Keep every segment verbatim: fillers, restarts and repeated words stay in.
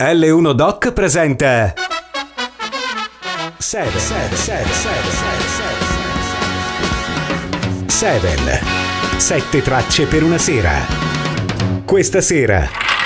L uno Doc presenta Seven Seven Seven Seven Seven Sette tracce per una sera. Questa sera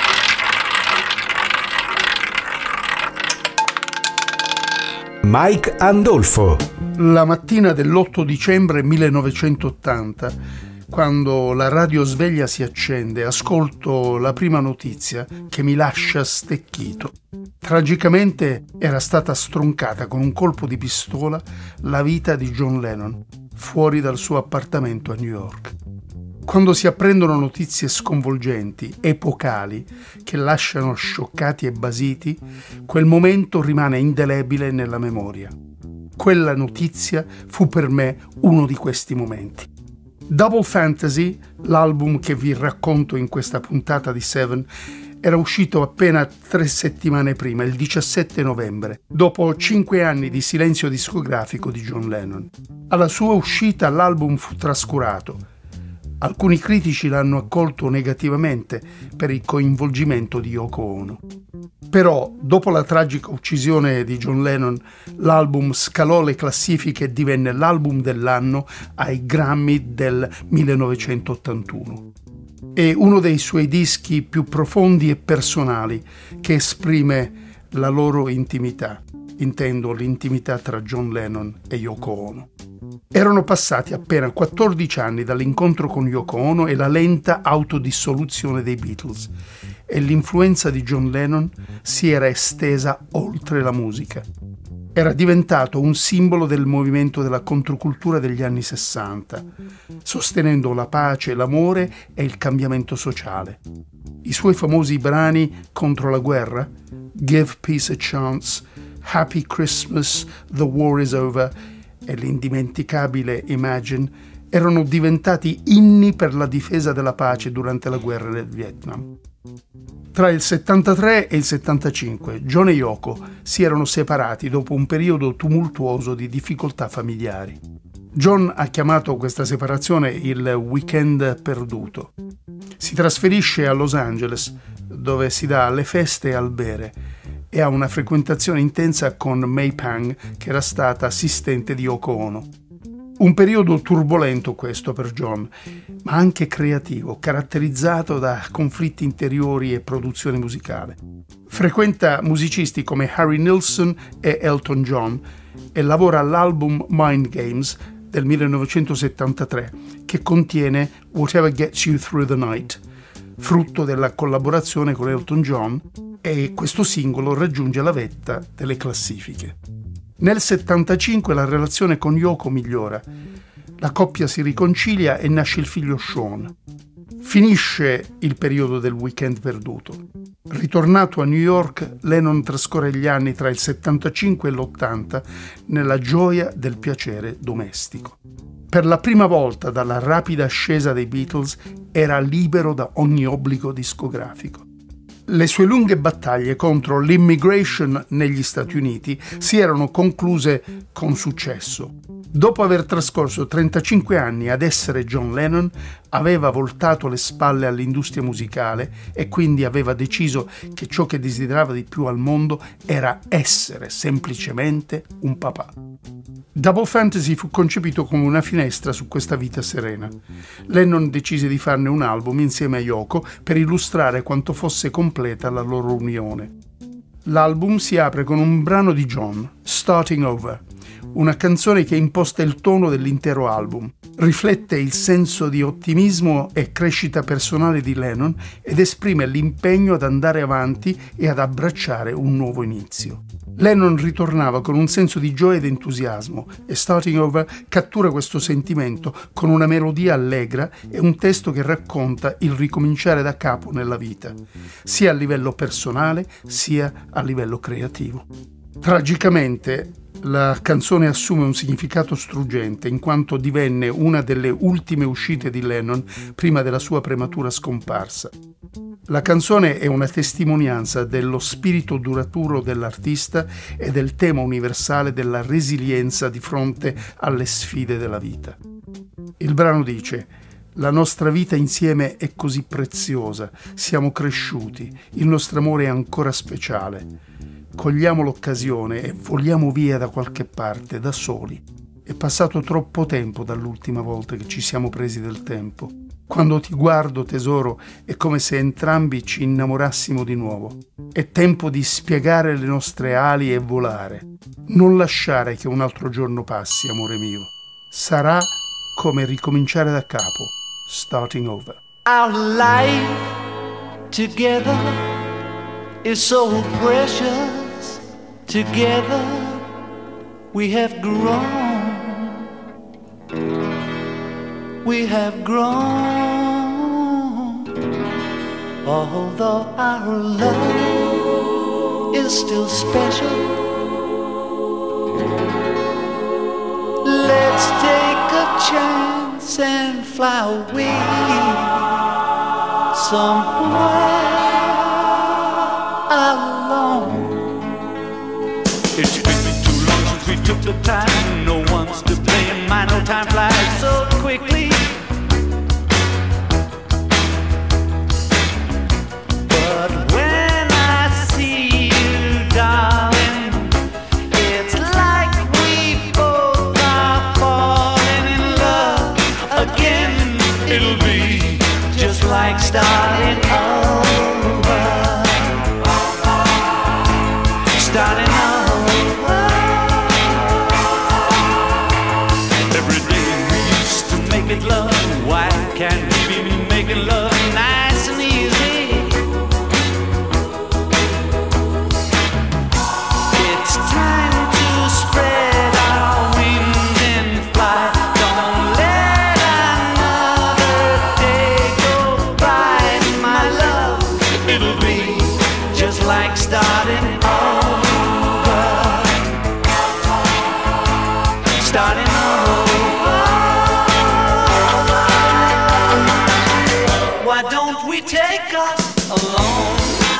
Mike Andolfo. La mattina dell'otto dicembre millenovecentottanta, quando la radio sveglia si accende, ascolto la prima notizia che mi lascia stecchito. Tragicamente era stata stroncata con un colpo di pistola la vita di John Lennon, fuori dal suo appartamento a New York. Quando si apprendono notizie sconvolgenti, epocali, che lasciano scioccati e basiti, quel momento rimane indelebile nella memoria. Quella notizia fu per me uno di questi momenti. Double Fantasy, l'album che vi racconto in questa puntata di Seven, era uscito appena tre settimane prima, il diciassette novembre, dopo cinque anni di silenzio discografico di John Lennon. Alla sua uscita l'album fu trascurato. Alcuni critici l'hanno accolto negativamente per il coinvolgimento di Yoko Ono. Però, dopo la tragica uccisione di John Lennon, l'album scalò le classifiche e divenne l'album dell'anno ai Grammy del millenovecentottantuno. È uno dei suoi dischi più profondi e personali che esprime la loro intimità. Intendo l'intimità tra John Lennon e Yoko Ono. Erano passati appena quattordici anni dall'incontro con Yoko Ono e la lenta autodissoluzione dei Beatles, e l'influenza di John Lennon si era estesa oltre la musica. Era diventato un simbolo del movimento della controcultura degli anni sessanta, sostenendo la pace, l'amore e il cambiamento sociale. I suoi famosi brani contro la guerra, Give Peace a Chance, Happy Christmas, The War is Over e l'indimenticabile Imagine erano diventati inni per la difesa della pace durante la guerra del Vietnam. Tra il settantatré e il settantacinque John e Yoko si erano separati dopo un periodo tumultuoso di difficoltà familiari. John ha chiamato questa separazione il weekend perduto. Si trasferisce a Los Angeles, dove si dà alle feste e al bere, e ha una frequentazione intensa con May Pang, che era stata assistente di Yoko Ono. Un periodo turbolento questo per John, ma anche creativo, caratterizzato da conflitti interiori e produzione musicale. Frequenta musicisti come Harry Nilsson e Elton John e lavora all'album Mind Games del millenovecentosettantatré, che contiene Whatever Gets You Through the Night, frutto della collaborazione con Elton John, e questo singolo raggiunge la vetta delle classifiche. Nel settantacinque la relazione con Yoko migliora, la coppia si riconcilia e nasce il figlio Sean. Finisce il periodo del weekend perduto. Ritornato a New York, Lennon trascorre gli anni tra il settantacinque e l'ottanta nella gioia del piacere domestico. Per la prima volta dalla rapida ascesa dei Beatles era libero da ogni obbligo discografico. Le sue lunghe battaglie contro l'immigration negli Stati Uniti si erano concluse con successo. Dopo aver trascorso trentacinque anni ad essere John Lennon, aveva voltato le spalle all'industria musicale e quindi aveva deciso che ciò che desiderava di più al mondo era essere semplicemente un papà. Double Fantasy fu concepito come una finestra su questa vita serena. Lennon decise di farne un album insieme a Yoko per illustrare quanto fosse completa la loro unione. L'album si apre con un brano di John, Starting Over, una canzone che imposta il tono dell'intero album. Riflette il senso di ottimismo e crescita personale di Lennon ed esprime l'impegno ad andare avanti e ad abbracciare un nuovo inizio. Lennon ritornava con un senso di gioia ed entusiasmo e Starting Over cattura questo sentimento con una melodia allegra e un testo che racconta il ricominciare da capo nella vita, sia a livello personale sia a livello creativo. Tragicamente, la canzone assume un significato struggente in quanto divenne una delle ultime uscite di Lennon prima della sua prematura scomparsa. La canzone è una testimonianza dello spirito duraturo dell'artista e del tema universale della resilienza di fronte alle sfide della vita. Il brano dice: La nostra vita insieme è così preziosa, siamo cresciuti, il nostro amore è ancora speciale. Cogliamo l'occasione e voliamo via da qualche parte, da soli. È passato troppo tempo dall'ultima volta che ci siamo presi del tempo. Quando ti guardo, tesoro, è come se entrambi ci innamorassimo di nuovo. È tempo di spiegare le nostre ali e volare. Non lasciare che un altro giorno passi, amore mio. Sarà come ricominciare da capo. Starting over. Our life together is so precious. Together we have grown. We have grown. Although our love is still special, let's take a chance and fly away somewhere alone. It's been too long since we took the time. No one's to blame. I know time flies so quickly. But when I see you, darling, it's like we both are falling in love again. It'll be just like starting over. Starting over. Every day we used to make it love. Why can't we be making love nice and easy? It's time to spread our wings and fly. Don't let another day go by, my love. It'll be just like starting over. Starting over. Why don't we take us alone?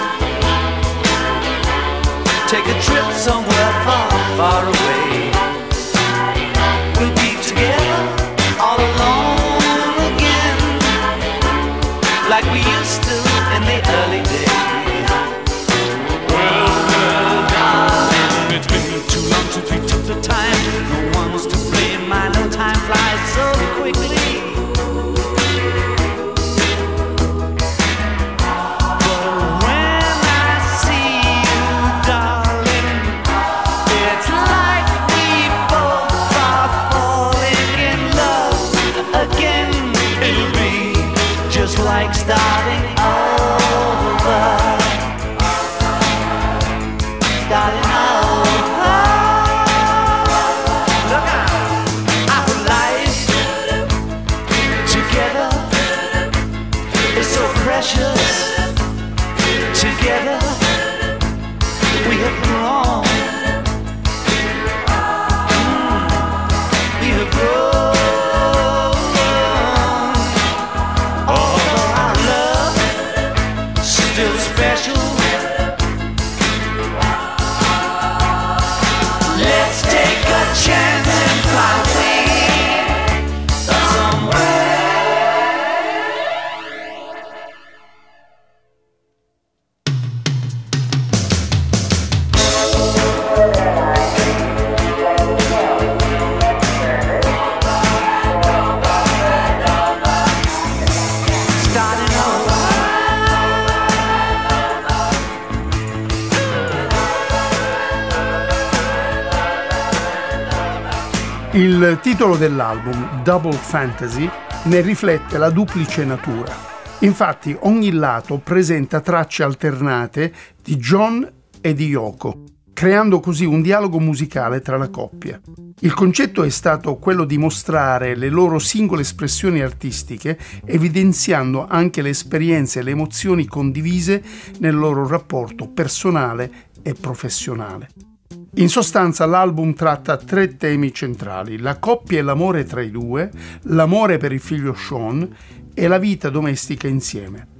Take a trip somewhere far, far away. We'll be together all alone again, like we used to in the early days. Well, well, darling, it's been too long since we took the time. No one's to blame. I know time flies so quickly. But when I see you, darling, it's like we both are falling in love again. It'll be just like starting over. Starting over. Look out. Our life together is so precious. Together we have grown. Mm, we have grown. Although our love still special. Let's take a chance and fly away somewhere. Starting over. Il titolo dell'album, Double Fantasy, ne riflette la duplice natura. Infatti ogni lato presenta tracce alternate di John e di Yoko, creando così un dialogo musicale tra la coppia. Il concetto è stato quello di mostrare le loro singole espressioni artistiche, evidenziando anche le esperienze e le emozioni condivise nel loro rapporto personale e professionale. In sostanza l'album tratta tre temi centrali: la coppia e l'amore tra i due, l'amore per il figlio Sean e la vita domestica insieme.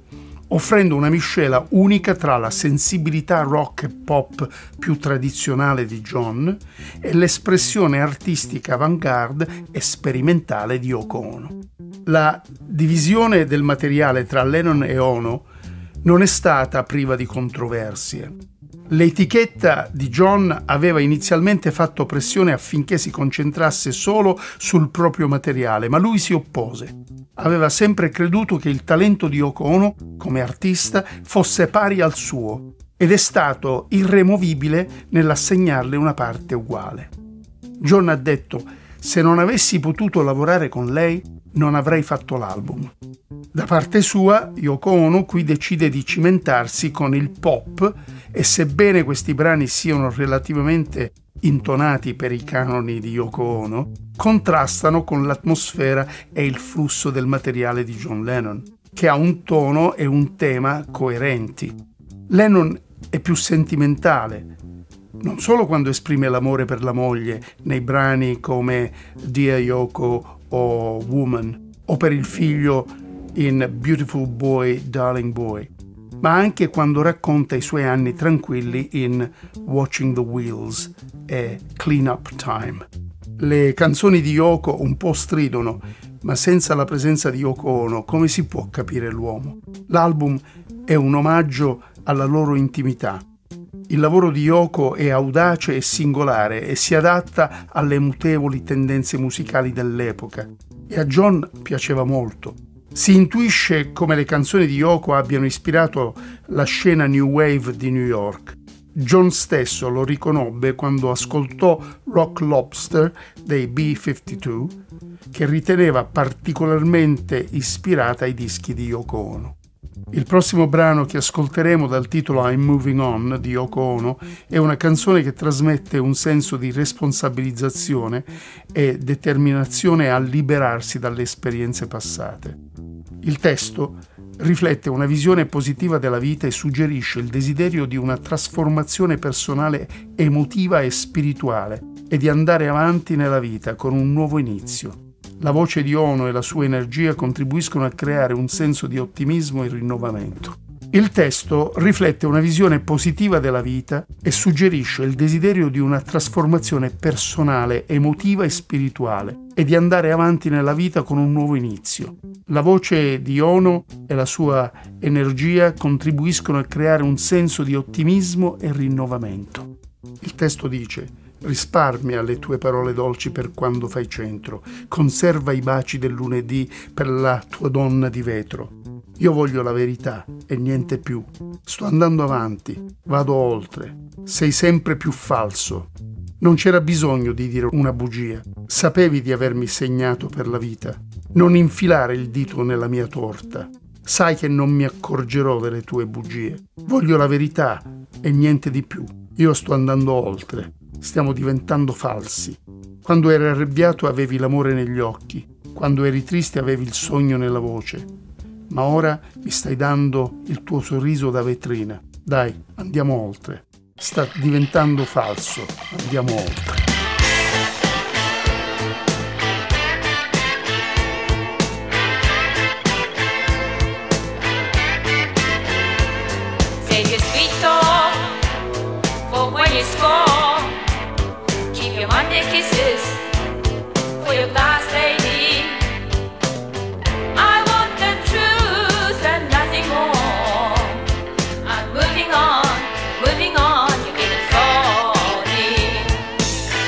offrendo una miscela unica tra la sensibilità rock e pop più tradizionale di John e l'espressione artistica avant-garde e sperimentale di Yoko Ono. La divisione del materiale tra Lennon e Ono non è stata priva di controversie. L'etichetta di John aveva inizialmente fatto pressione affinché si concentrasse solo sul proprio materiale, ma lui si oppose. Aveva sempre creduto che il talento di Yoko Ono come artista fosse pari al suo ed è stato irremovibile nell'assegnarle una parte uguale. John ha detto: se non avessi potuto lavorare con lei, non avrei fatto l'album. Da parte sua, Yoko Ono qui decide di cimentarsi con il pop e sebbene questi brani siano relativamente intonati per i canoni di Yoko Ono, contrastano con l'atmosfera e il flusso del materiale di John Lennon, che ha un tono e un tema coerenti. Lennon è più sentimentale, non solo quando esprime l'amore per la moglie nei brani come Dear Yoko o Woman, o per il figlio in Beautiful Boy, Darling Boy, ma anche quando racconta i suoi anni tranquilli in Watching the Wheels e Clean Up Time. Le canzoni di Yoko un po' stridono, ma senza la presenza di Yoko Ono come si può capire l'uomo? L'album è un omaggio alla loro intimità. Il lavoro di Yoko è audace e singolare e si adatta alle mutevoli tendenze musicali dell'epoca. E a John piaceva molto. Si intuisce come le canzoni di Yoko abbiano ispirato la scena New Wave di New York. John stesso lo riconobbe quando ascoltò Rock Lobster dei B cinquantadue, che riteneva particolarmente ispirata ai dischi di Yoko Ono. Il prossimo brano che ascolteremo dal titolo I'm Moving On di Yoko Ono è una canzone che trasmette un senso di responsabilizzazione e determinazione a liberarsi dalle esperienze passate. Il testo riflette una visione positiva della vita e suggerisce il desiderio di una trasformazione personale emotiva e spirituale e di andare avanti nella vita con un nuovo inizio. La voce di Ono e la sua energia contribuiscono a creare un senso di ottimismo e rinnovamento. Il testo riflette una visione positiva della vita e suggerisce il desiderio di una trasformazione personale, emotiva e spirituale e di andare avanti nella vita con un nuovo inizio. La voce di Ono e la sua energia contribuiscono a creare un senso di ottimismo e rinnovamento. Il testo dice: risparmia le tue parole dolci per quando fai centro, conserva i baci del lunedì per la tua donna di vetro. Io voglio la verità e niente più. Sto andando avanti, vado oltre. Sei sempre più falso. Non c'era bisogno di dire una bugia. Sapevi di avermi segnato per la vita. Non infilare il dito nella mia torta. Sai che non mi accorgerò delle tue bugie. Voglio la verità e niente di più. Io sto andando oltre. Stiamo diventando falsi. Quando eri arrabbiato avevi l'amore negli occhi. Quando eri triste avevi il sogno nella voce. Ma ora mi stai dando il tuo sorriso da vetrina. Dai, andiamo oltre. Sta diventando falso. Andiamo oltre. Save your sweet talk for when you score. Keep your Monday kisses for your last lady. I want the truth and nothing more. I'm moving on, moving on. You didn't fall me.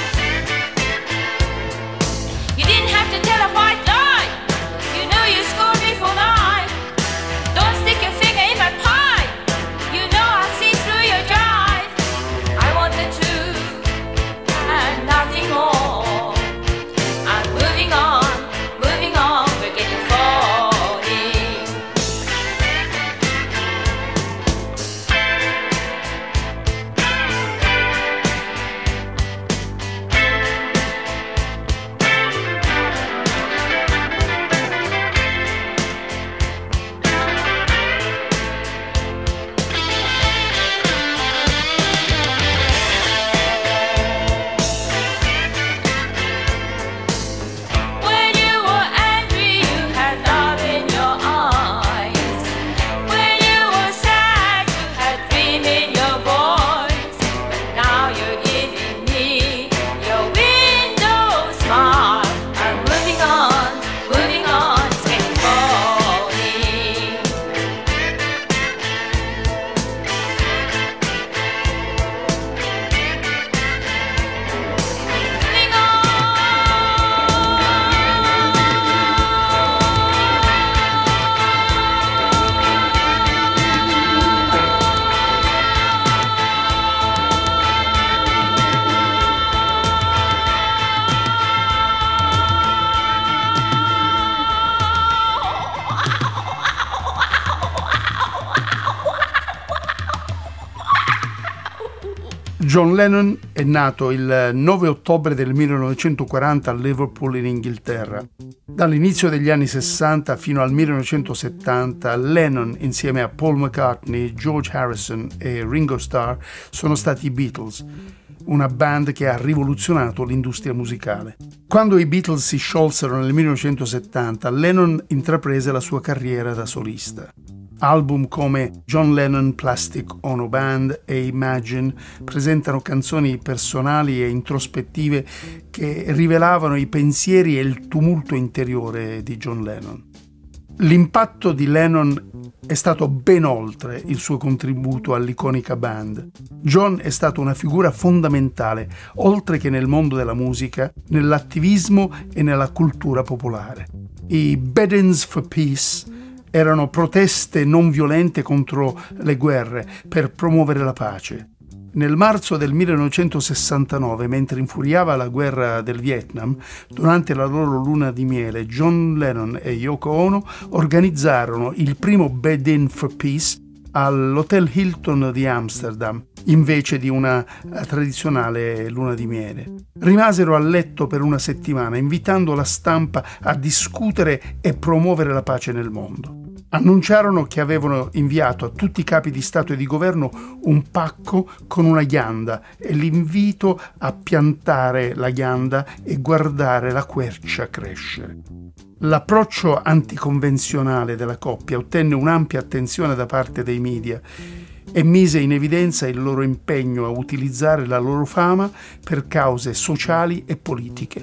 John Lennon è nato il nove ottobre del millenovecentoquaranta a Liverpool in Inghilterra. Dall'inizio degli anni sessanta fino al millenovecentosettanta, Lennon insieme a Paul McCartney, George Harrison e Ringo Starr sono stati i Beatles, una band che ha rivoluzionato l'industria musicale. Quando i Beatles si sciolsero nel millenovecentosettanta, Lennon intraprese la sua carriera da solista. Album come John Lennon Plastic Ono Band e Imagine presentano canzoni personali e introspettive che rivelavano i pensieri e il tumulto interiore di John Lennon. L'impatto di Lennon è stato ben oltre il suo contributo all'iconica band. John è stato una figura fondamentale, oltre che nel mondo della musica, nell'attivismo e nella cultura popolare. I Bed-Ins for Peace erano proteste non violente contro le guerre per promuovere la pace. Nel marzo del millenovecentosessantanove, mentre infuriava la guerra del Vietnam, durante la loro luna di miele, John Lennon e Yoko Ono organizzarono il primo Bed-In for Peace all'Hotel Hilton di Amsterdam, invece di una tradizionale luna di miele. Rimasero a letto per una settimana, invitando la stampa a discutere e promuovere la pace nel mondo. Annunciarono che avevano inviato a tutti i capi di Stato e di Governo un pacco con una ghianda e l'invito a piantare la ghianda e guardare la quercia crescere. L'approccio anticonvenzionale della coppia ottenne un'ampia attenzione da parte dei media e mise in evidenza il loro impegno a utilizzare la loro fama per cause sociali e politiche.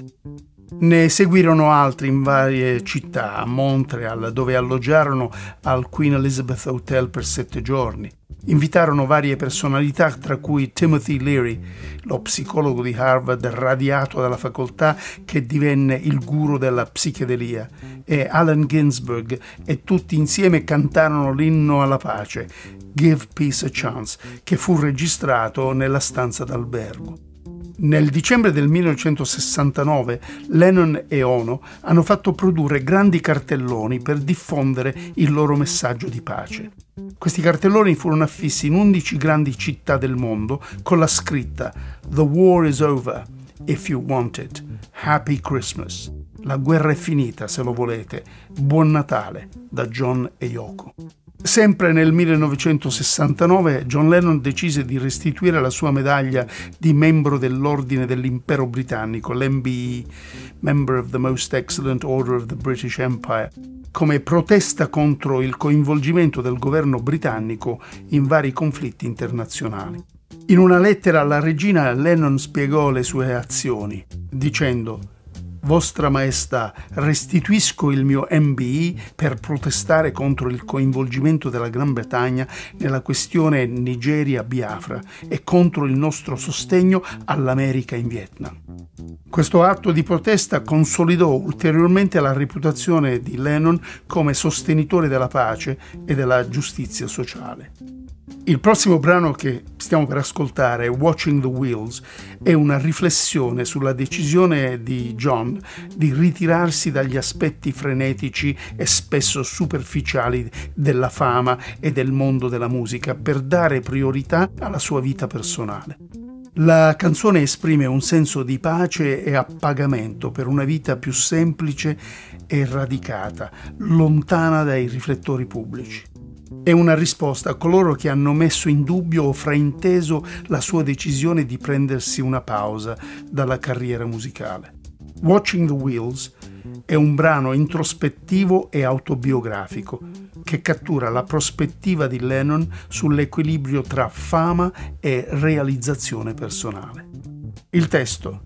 Ne seguirono altri in varie città, a Montreal, dove alloggiarono al Queen Elizabeth Hotel per sette giorni. Invitarono varie personalità, tra cui Timothy Leary, lo psicologo di Harvard radiato dalla facoltà che divenne il guru della psichedelia, e Allen Ginsberg, e tutti insieme cantarono l'inno alla pace, Give Peace a Chance, che fu registrato nella stanza d'albergo. Nel dicembre del millenovecentosessantanove Lennon e Ono hanno fatto produrre grandi cartelloni per diffondere il loro messaggio di pace. Questi cartelloni furono affissi in undici grandi città del mondo con la scritta The war is over, if you want it, Happy Christmas. La guerra è finita, se lo volete. Buon Natale, da John e Yoko. Sempre nel millenovecentosessantanove John Lennon decise di restituire la sua medaglia di membro dell'Ordine dell'Impero Britannico, l'M B E, Member of the Most Excellent Order of the British Empire, come protesta contro il coinvolgimento del governo britannico in vari conflitti internazionali. In una lettera alla regina Lennon spiegò le sue azioni, dicendo: Vostra Maestà, restituisco il mio M B E per protestare contro il coinvolgimento della Gran Bretagna nella questione Nigeria-Biafra e contro il nostro sostegno all'America in Vietnam. Questo atto di protesta consolidò ulteriormente la reputazione di Lennon come sostenitore della pace e della giustizia sociale. Il prossimo brano che stiamo per ascoltare, Watching the Wheels, è una riflessione sulla decisione di John di ritirarsi dagli aspetti frenetici e spesso superficiali della fama e del mondo della musica per dare priorità alla sua vita personale. La canzone esprime un senso di pace e appagamento per una vita più semplice e radicata, lontana dai riflettori pubblici. È una risposta a coloro che hanno messo in dubbio o frainteso la sua decisione di prendersi una pausa dalla carriera musicale. Watching the Wheels è un brano introspettivo e autobiografico che cattura la prospettiva di Lennon sull'equilibrio tra fama e realizzazione personale. Il testo: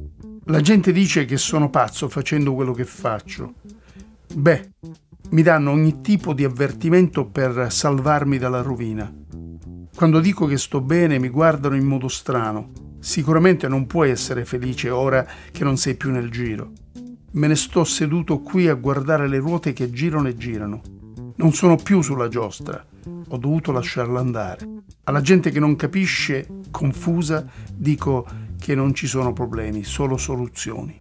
la gente dice che sono pazzo facendo quello che faccio. Beh, mi danno ogni tipo di avvertimento per salvarmi dalla rovina. Quando dico che sto bene mi guardano in modo strano. Sicuramente non puoi essere felice ora che non sei più nel giro. Me ne sto seduto qui a guardare le ruote che girano e girano. Non sono più sulla giostra. Ho dovuto lasciarla andare. Alla gente che non capisce, confusa, dico che non ci sono problemi, solo soluzioni.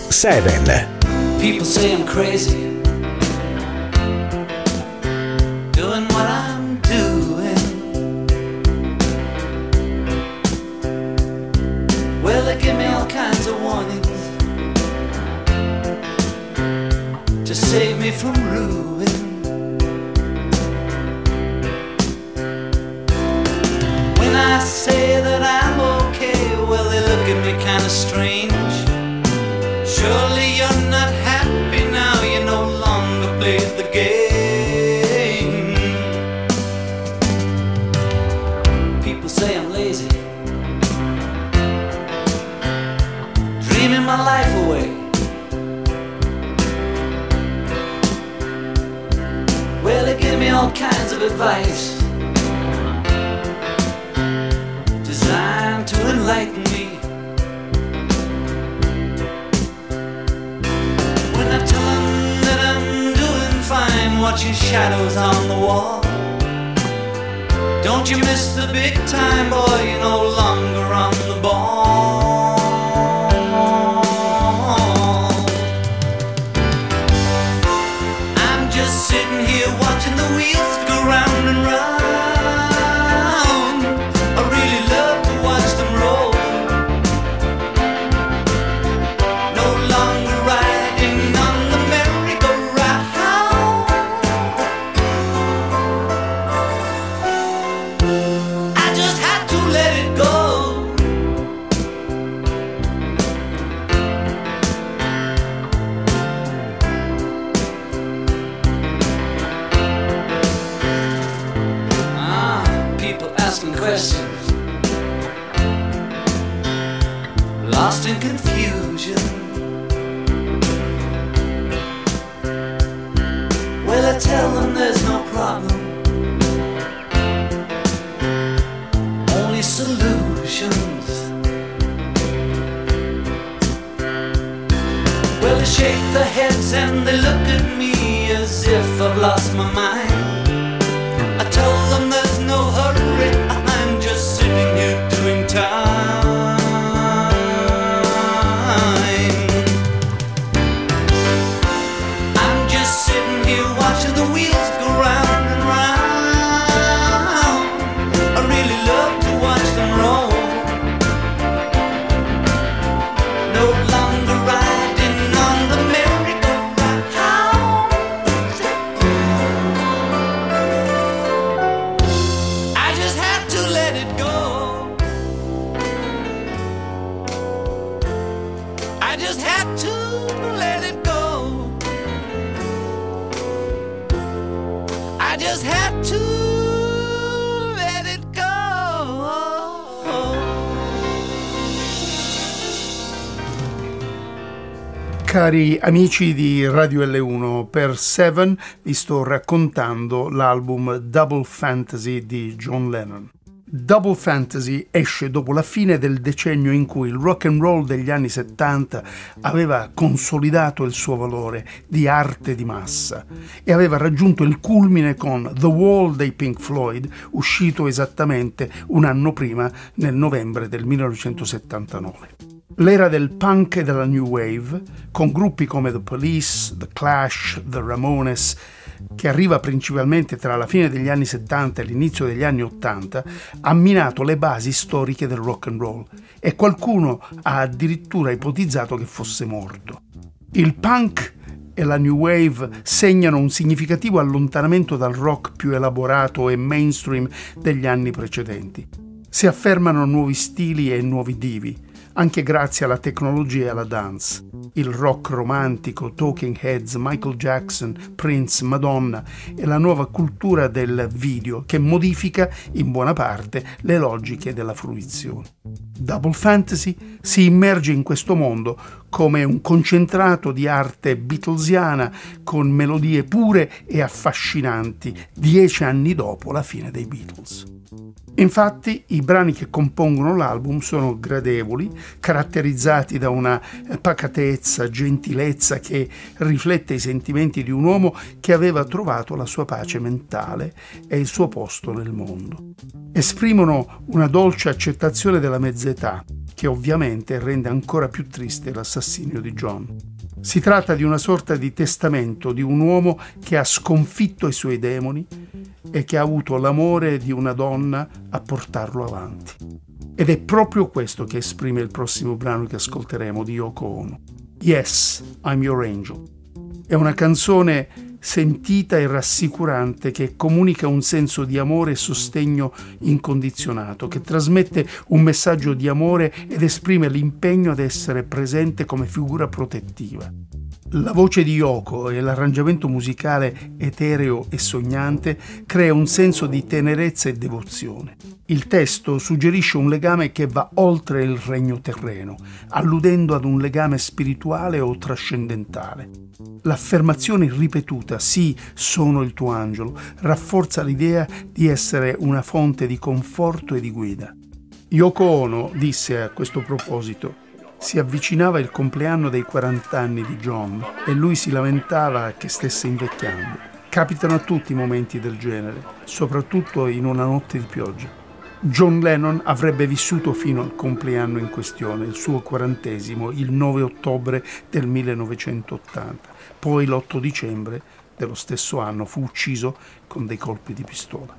sette. People say I'm crazy, doing what I'm doing. Well, they give me all kinds of warnings to save me from ruin. When I say that I'm okay, well, they look at me kind of strange. Surely you're not happy now, you no longer play the game. People say I'm lazy, dreaming my life away. Well, they give me all kinds of advice designed to enlighten me. When I tell them that I'm doing fine, watching shadows on the wall, don't you miss the big time, boy, you're no longer on the ball. I'm just sitting here watching the wheels go round and round. I really love to watch them roll. No longer riding on the merry-go-round. I just had to let it go. Ah, people asking questions, lost in confusion. Well, I tell them there's no problem, only solutions. Well, they shake their heads and they look at me as if I've lost my mind. I tell them there's no hurry, I'm just sitting here doing time. I'm just sitting here watching the wheels go round and round. I really love to watch them roll. No longer riding on the merry-go-round. I just had to let it go. I just had to let it go. I just had to let it go. Cari amici di Radio L uno, per Seven vi sto raccontando l'album Double Fantasy di John Lennon. Double Fantasy esce dopo la fine del decennio in cui il rock and roll degli anni settanta aveva consolidato il suo valore di arte di massa e aveva raggiunto il culmine con The Wall dei Pink Floyd, uscito esattamente un anno prima, nel novembre del millenovecentosettantanove. L'era del punk e della new wave, con gruppi come The Police, The Clash, The Ramones, che arriva principalmente tra la fine degli anni settanta e l'inizio degli anni ottanta, ha minato le basi storiche del rock and roll e qualcuno ha addirittura ipotizzato che fosse morto. Il punk e la new wave segnano un significativo allontanamento dal rock più elaborato e mainstream degli anni precedenti. Si affermano nuovi stili e nuovi divi, anche grazie alla tecnologia e alla dance. Il rock romantico, Talking Heads, Michael Jackson, Prince, Madonna e la nuova cultura del video che modifica in buona parte le logiche della fruizione. Double Fantasy si immerge in questo mondo come un concentrato di arte beatlesiana con melodie pure e affascinanti dieci anni dopo la fine dei Beatles. Infatti, i brani che compongono l'album sono gradevoli, caratterizzati da una pacatezza, gentilezza che riflette i sentimenti di un uomo che aveva trovato la sua pace mentale e il suo posto nel mondo. Esprimono una dolce accettazione della mezz'età, che ovviamente rende ancora più triste l'assassinio l'assassinio di John. Si tratta di una sorta di testamento di un uomo che ha sconfitto i suoi demoni e che ha avuto l'amore di una donna a portarlo avanti. Ed è proprio questo che esprime il prossimo brano che ascolteremo di Yoko Ono. Yes, I'm Your Angel. È una canzone sentita e rassicurante che comunica un senso di amore e sostegno incondizionato, che trasmette un messaggio di amore ed esprime l'impegno ad essere presente come figura protettiva. La voce di Yoko e l'arrangiamento musicale etereo e sognante crea un senso di tenerezza e devozione. Il testo suggerisce un legame che va oltre il regno terreno, alludendo ad un legame spirituale o trascendentale. L'affermazione ripetuta «Sì, sono il tuo angelo» rafforza l'idea di essere una fonte di conforto e di guida. Yoko Ono disse a questo proposito: si avvicinava il compleanno dei quaranta anni di John e lui si lamentava che stesse invecchiando. Capitano a tutti momenti del genere, soprattutto in una notte di pioggia. John Lennon avrebbe vissuto fino al compleanno in questione, il suo quarantesimo, il nove ottobre del millenovecentottanta. Poi l'otto dicembre dello stesso anno fu ucciso con dei colpi di pistola.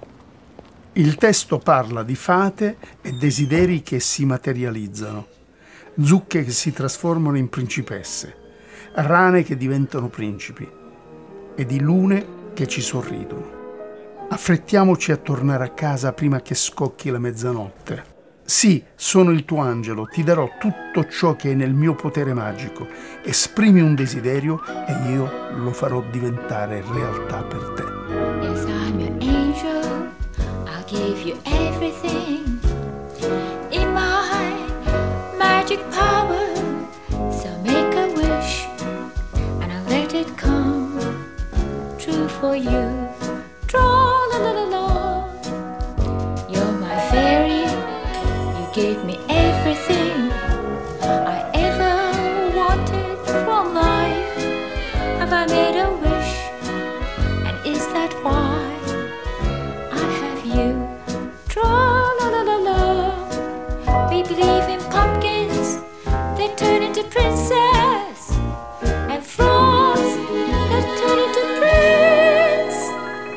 Il testo parla di fate e desideri che si materializzano, zucche che si trasformano in principesse, rane che diventano principi e di lune che ci sorridono. Affrettiamoci a tornare a casa prima che scocchi la mezzanotte. Sì, sono il tuo angelo, ti darò tutto ciò che è nel mio potere magico. Esprimi un desiderio e io lo farò diventare realtà per te. Yes, I'm your angel. I'll give you everything in my magic power. So make a wish and I'll let it come true for you. Tra-la-la-la-la. You're my fairy. You gave me everything I ever wanted from life. Have I made a wish? And is that why I have you? Tra-la-la-la-la. We believe in pumpkins, they turn into princess, and frogs that turn into prince.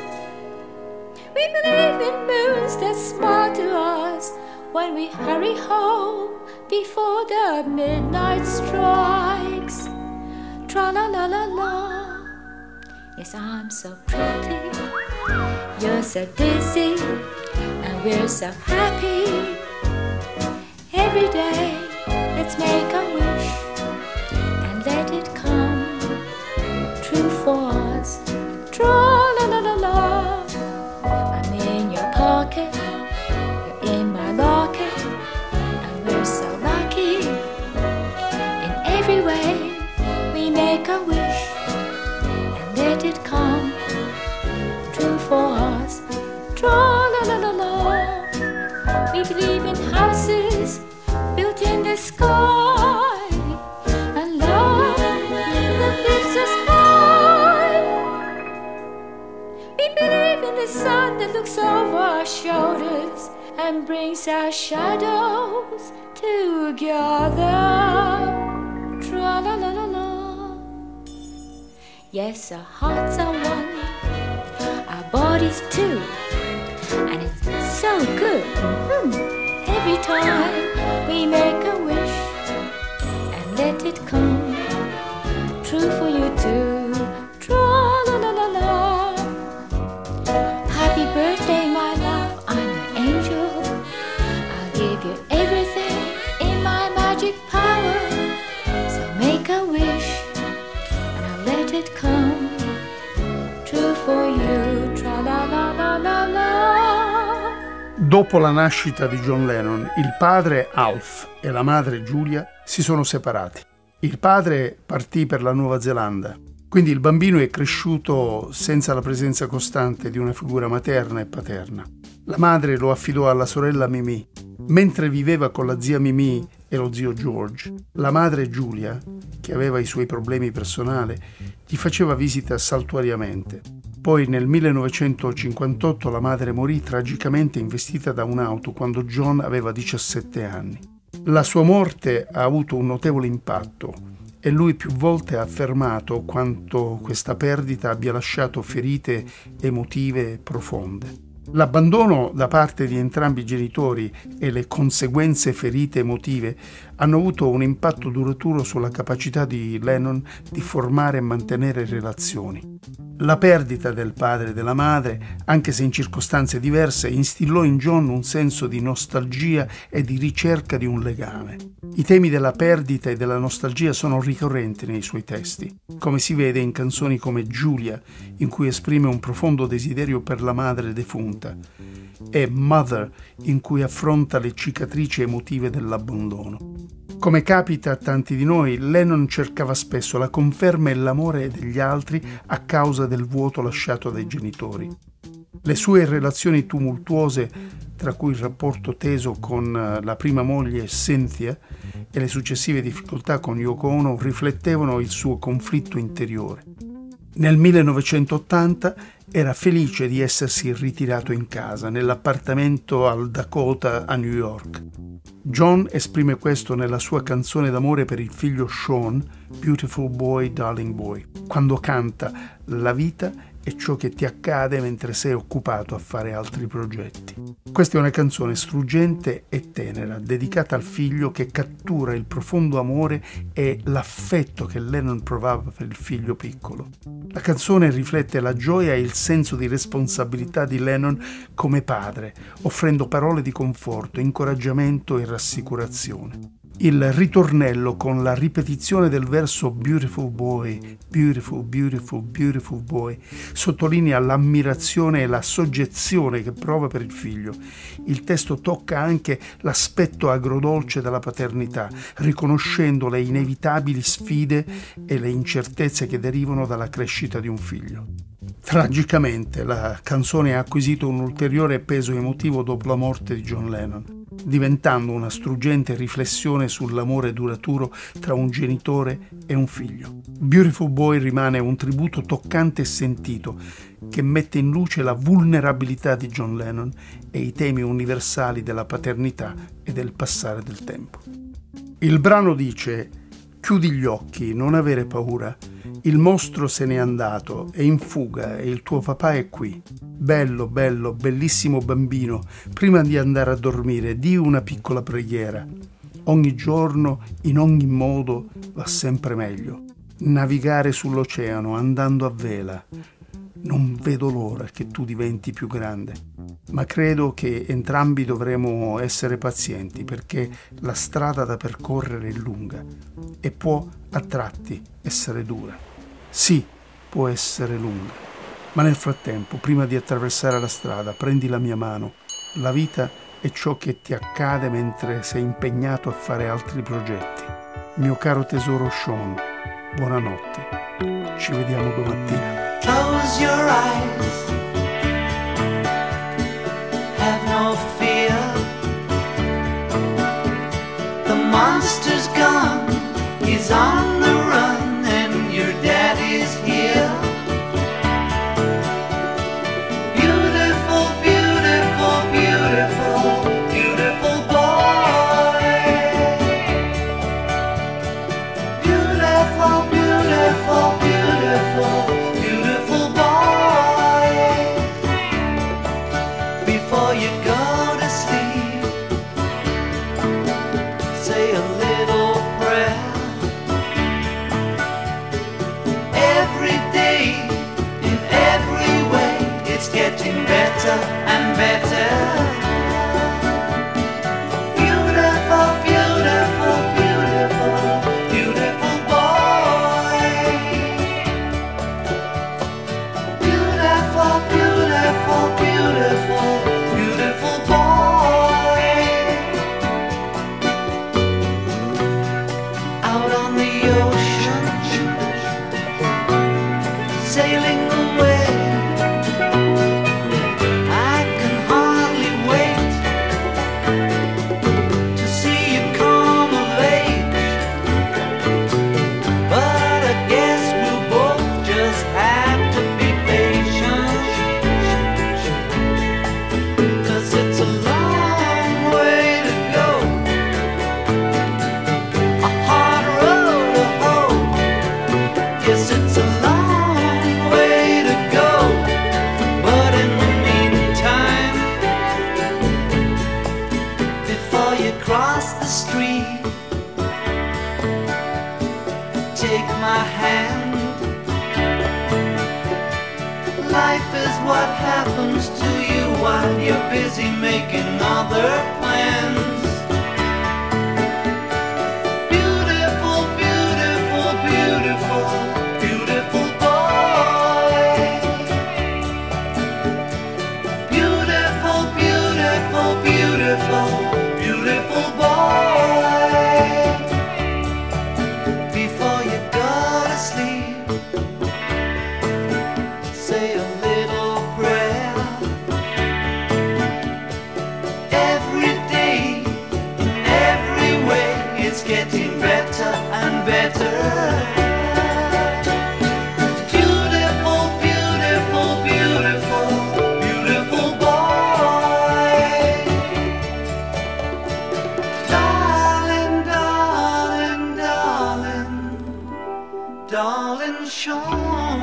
We believe in moons that smile to us when we hurry home before the midnight strikes. Tra-la-la-la-la. Yes, I'm so pretty, you're so dizzy, and we're so happy. Every day, let's make a wish and let it come true for us. Tra-la-la-la-la. I'm in your pocket, you're in my locket, and we're so lucky. In every way, we make a wish and let it come true for us. Tra-la-la-la-la. We believe in houses built in the sky and love that lifts us high. We believe in the sun that looks over our shoulders and brings our shadows together. Tra-la-la-la-la. Yes, our hearts are one, our bodies too, and it's so good. Mm-hmm. Every time we make a wish and let it come true for you too. Tra-la-la-la-la. Happy birthday, my love, I'm your angel. I'll give you everything in my magic power. So make a wish and I'll let it come true for you. Tra-la-la-la-la-la. Dopo la nascita di John Lennon, il padre Alf e la madre Julia si sono separati. Il padre partì per la Nuova Zelanda, quindi il bambino è cresciuto senza la presenza costante di una figura materna e paterna. La madre lo affidò alla sorella Mimi. Mentre viveva con la zia Mimi e lo zio George, la madre Julia, che aveva i suoi problemi personali, gli faceva visita saltuariamente. Poi nel millenovecentocinquantotto la madre morì tragicamente investita da un'auto quando John aveva diciassette anni. La sua morte ha avuto un notevole impatto e lui più volte ha affermato quanto questa perdita abbia lasciato ferite emotive profonde. L'abbandono da parte di entrambi i genitori e le conseguenze ferite emotive hanno avuto un impatto duraturo sulla capacità di Lennon di formare e mantenere relazioni. La perdita del padre e della madre, anche se in circostanze diverse, instillò in John un senso di nostalgia e di ricerca di un legame. I temi della perdita e della nostalgia sono ricorrenti nei suoi testi, come si vede in canzoni come Julia, in cui esprime un profondo desiderio per la madre defunta, e Mother, in cui affronta le cicatrici emotive dell'abbandono. Come capita a tanti di noi, Lennon cercava spesso la conferma e l'amore degli altri a causa del vuoto lasciato dai genitori. Le sue relazioni tumultuose, tra cui il rapporto teso con la prima moglie Cynthia e le successive difficoltà con Yoko Ono, riflettevano il suo conflitto interiore. Nel millenovecentottanta era felice di essersi ritirato in casa, nell'appartamento al Dakota a New York. John esprime questo nella sua canzone d'amore per il figlio Sean, Beautiful Boy, Darling Boy, quando canta «La vita è ciò che ti accade mentre sei occupato a fare altri progetti». Questa è una canzone struggente e tenera, dedicata al figlio, che cattura il profondo amore e l'affetto che Lennon provava per il figlio piccolo. La canzone riflette la gioia e il senso di responsabilità di Lennon come padre, offrendo parole di conforto, incoraggiamento e rassicurazione. Il ritornello, con la ripetizione del verso Beautiful Boy, Beautiful, Beautiful, Beautiful Boy, sottolinea l'ammirazione e la soggezione che prova per il figlio. Il testo tocca anche l'aspetto agrodolce della paternità, riconoscendo le inevitabili sfide e le incertezze che derivano dalla crescita di un figlio. Tragicamente, la canzone ha acquisito un ulteriore peso emotivo dopo la morte di John Lennon, diventando una struggente riflessione sull'amore duraturo tra un genitore e un figlio. Beautiful Boy rimane un tributo toccante e sentito che mette in luce la vulnerabilità di John Lennon e i temi universali della paternità e del passare del tempo. Il brano dice: «Chiudi gli occhi, non avere paura. Il mostro se n'è andato, è in fuga e il tuo papà è qui. Bello, bello, bellissimo bambino, prima di andare a dormire, di una piccola preghiera. Ogni giorno, in ogni modo, va sempre meglio. Navigare sull'oceano, andando a vela. Non vedo l'ora che tu diventi più grande, ma credo che entrambi dovremo essere pazienti, perché la strada da percorrere è lunga e può a tratti essere dura. Sì, può essere lunga, ma nel frattempo, prima di attraversare la strada, prendi la mia mano. La vita è ciò che ti accade mentre sei impegnato a fare altri progetti. Mio caro tesoro Sean, buonanotte. Ci vediamo domattina. Close your eyes, have no fear. The monster's gone, he's on the run, and your daddy's here. Beautiful, beautiful, beautiful, beautiful boy. Beautiful, beautiful, beautiful. Before you go to sleep, say a little prayer. Every day, in every way, it's getting better and better. Beautiful, beautiful, beautiful, beautiful boy. Beautiful, beautiful, beautiful. Sailing away, I can hardly wait to see you come of age. But I guess we'll both just have to be patient, 'cause it's a long way to go, a hard road to hoe. land. Life is what happens to you while you're busy making other plans. Beautiful, beautiful, beautiful, beautiful boy. Beautiful, beautiful, beautiful, beautiful boy. Before you go to sleep, say a little prayer. Every day, in every way, it's getting better and better. Beautiful, beautiful, beautiful, beautiful boy. Darling, darling, darling, darling Sean.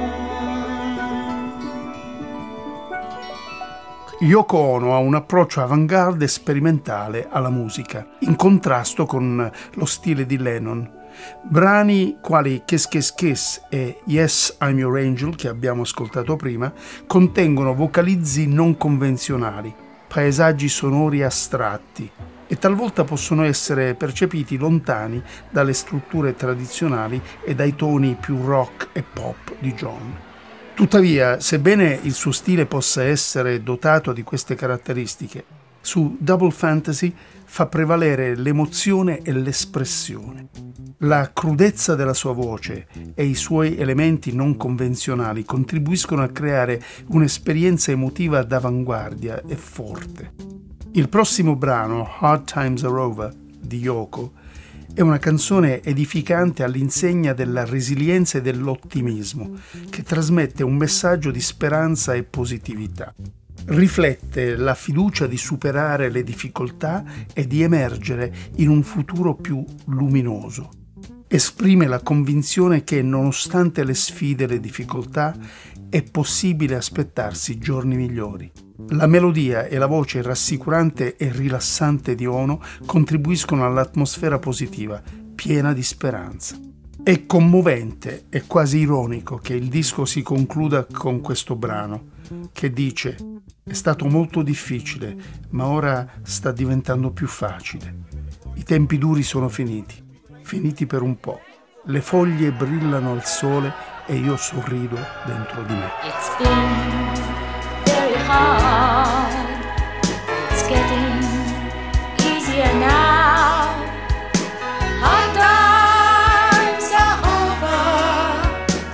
Yoko Ono ha un approccio avant-garde e sperimentale alla musica, in contrasto con lo stile di Lennon. Brani quali Kiss Kiss Kiss e Yes, I'm Your Angel, che abbiamo ascoltato prima, contengono vocalizzi non convenzionali, paesaggi sonori astratti e talvolta possono essere percepiti lontani dalle strutture tradizionali e dai toni più rock e pop di John. Tuttavia, sebbene il suo stile possa essere dotato di queste caratteristiche, su Double Fantasy fa prevalere l'emozione e l'espressione. La crudezza della sua voce e i suoi elementi non convenzionali contribuiscono a creare un'esperienza emotiva d'avanguardia e forte. Il prossimo brano, Hard Times Are Over, di Yoko, è una canzone edificante all'insegna della resilienza e dell'ottimismo, che trasmette un messaggio di speranza e positività. Riflette la fiducia di superare le difficoltà e di emergere in un futuro più luminoso. Esprime la convinzione che, nonostante le sfide e le difficoltà, è possibile aspettarsi giorni migliori. La melodia e la voce rassicurante e rilassante di Ono contribuiscono all'atmosfera positiva, piena di speranza. È commovente e quasi ironico che il disco si concluda con questo brano, che dice: «È stato molto difficile, ma ora sta diventando più facile. I tempi duri sono finiti, finiti per un po'. Le foglie brillano al sole e io sorrido dentro di me». It's been very hard. It's getting easier now. Hard times are over,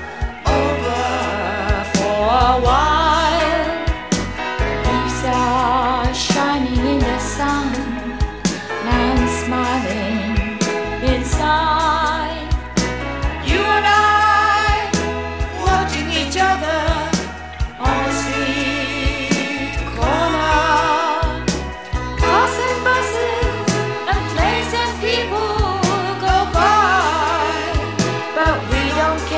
over for a while. Leaves are shining in the sun. Man smiling inside. You and I watching each other on the street corner. Cars and buses and planes and people go by, but we don't care.